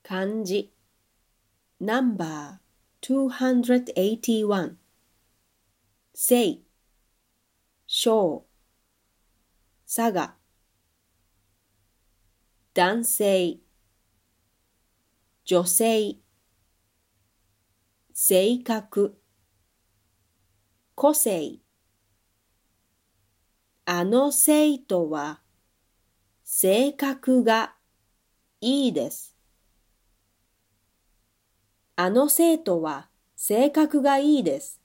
漢字 No.281 性小佐賀男性女性性格個性あの生徒は性格がいいです。あの生徒は性格がいいです。